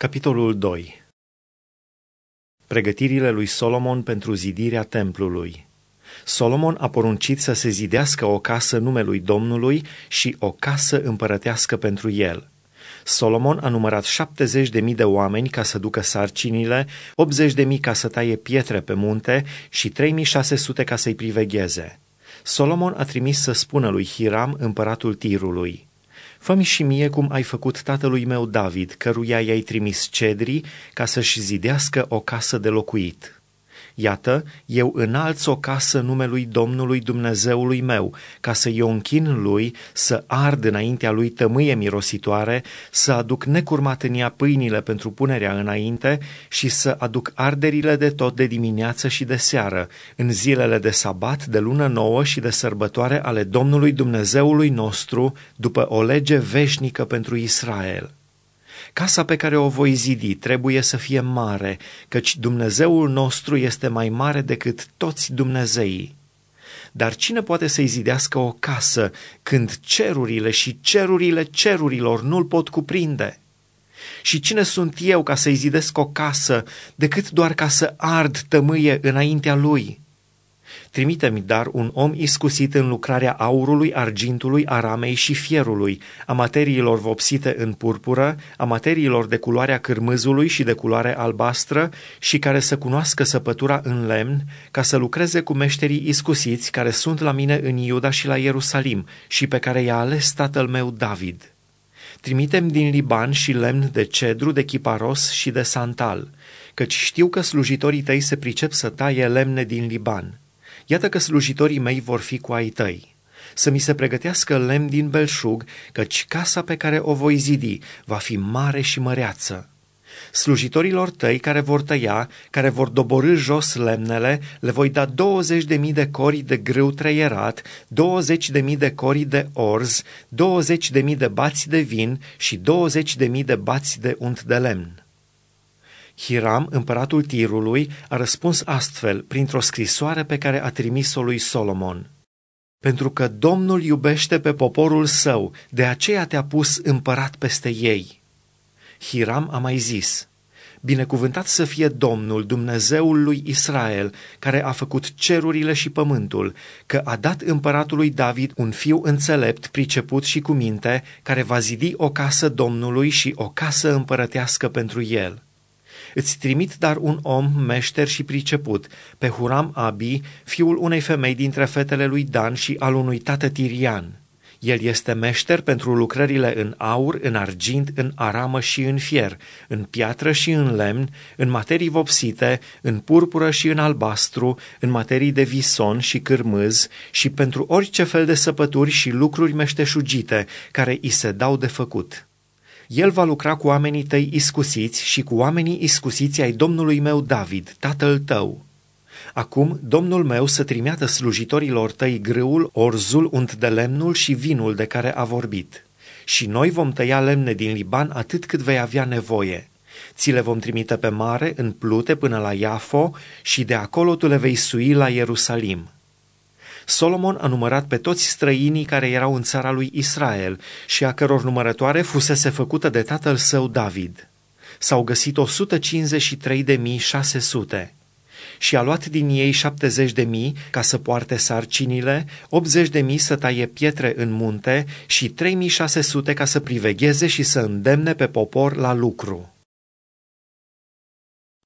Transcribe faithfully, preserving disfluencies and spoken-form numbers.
Capitolul doi. Pregătirile lui Solomon pentru zidirea templului. Solomon a poruncit să se zidească o casă numelui Domnului și o casă împărătească pentru el. Solomon a numărat șaptezeci de mii de oameni ca să ducă sarcinile, optzeci de mii ca să taie pietre pe munte și trei mii șase sute ca să-i privegheze. Solomon a trimis să spună lui Hiram, împăratul Tirului: Fă-mi și mie cum ai făcut tatălui meu David, căruia i-ai trimis cedrii ca să-și zidească o casă de locuit. Iată, eu înalț o casă numelui Domnului Dumnezeului meu, ca să-i o închin lui, să ard înaintea lui tămâie mirositoare, să aduc necurmat în ea pâinile pentru punerea înainte și să aduc arderile de tot de dimineață și de seară, în zilele de sabat, de lună nouă și de sărbătoare ale Domnului Dumnezeului nostru, după o lege veșnică pentru Israel. Casa pe care o voi zidi trebuie să fie mare, căci Dumnezeul nostru este mai mare decât toți dumnezeii. Dar cine poate să-i zidească o casă când cerurile și cerurile cerurilor nu-l pot cuprinde? Și cine sunt eu ca să-i zidesc o casă decât doar ca să ard tămâie înaintea lui? Trimite-mi dar un om iscusit în lucrarea aurului, argintului, aramei și fierului, a materiilor vopsite în purpură, a materiilor de culoarea cârmâzului și de culoare albastră și care să cunoască săpătura în lemn, ca să lucreze cu meșterii iscusiți care sunt la mine în Iuda și la Ierusalim și pe care i-a ales tatăl meu David. Trimite-mi din Liban și lemn de cedru, de chiparos și de santal, căci știu că slujitorii tăi se pricep să taie lemne din Liban. Iată că slujitorii mei vor fi cu ai tăi. Să mi se pregătească lemn din belșug, căci casa pe care o voi zidi va fi mare și măreață. Slujitorilor tăi care vor tăia, care vor doborî jos lemnele, le voi da douăzeci de mii de cori de grâu treierat, douăzeci de mii de cori de orz, douăzeci de mii de bați de vin și douăzeci de mii de bați de unt de lemn. Hiram, împăratul Tirului, a răspuns astfel printr-o scrisoare pe care a trimis-o lui Solomon: Pentru că Domnul iubește pe poporul său, de aceea te-a pus împărat peste ei. Hiram a mai zis: Binecuvântat să fie Domnul, Dumnezeul lui Israel, care a făcut cerurile și pământul, că a dat împăratului David un fiu înțelept, priceput și cu minte, care va zidi o casă Domnului și o casă împărătească pentru el. Îți trimit dar un om meșter și priceput, pe Huram Abi, fiul unei femei dintre fetele lui Dan și al unui tată tirian. El este meșter pentru lucrările în aur, în argint, în aramă și în fier, în piatră și în lemn, în materii vopsite, în purpură și în albastru, în materii de vison și cârmâz și pentru orice fel de săpături și lucruri meșteșugite care i se dau de făcut. El va lucra cu oamenii tăi iscusiți și cu oamenii iscusiți ai Domnului meu David, tatăl tău. Acum, Domnul meu să trimeată slujitorilor tăi grâul, orzul, unt de lemnul și vinul de care a vorbit. Și noi vom tăia lemne din Liban atât cât vei avea nevoie. Ți le vom trimite pe mare, în plute, până la Iafo și de acolo tu le vei sui la Ierusalim. Solomon a numărat pe toți străinii care erau în țara lui Israel și a căror numărătoare fusese făcută de tatăl său David. S-au găsit o sută cincizeci și trei de mii șase sute și a luat din ei șaptezeci de mii ca să poarte sarcinile, optzeci de mii să taie pietre în munte și trei mii șase sute ca să privegheze și să îndemne pe popor la lucru.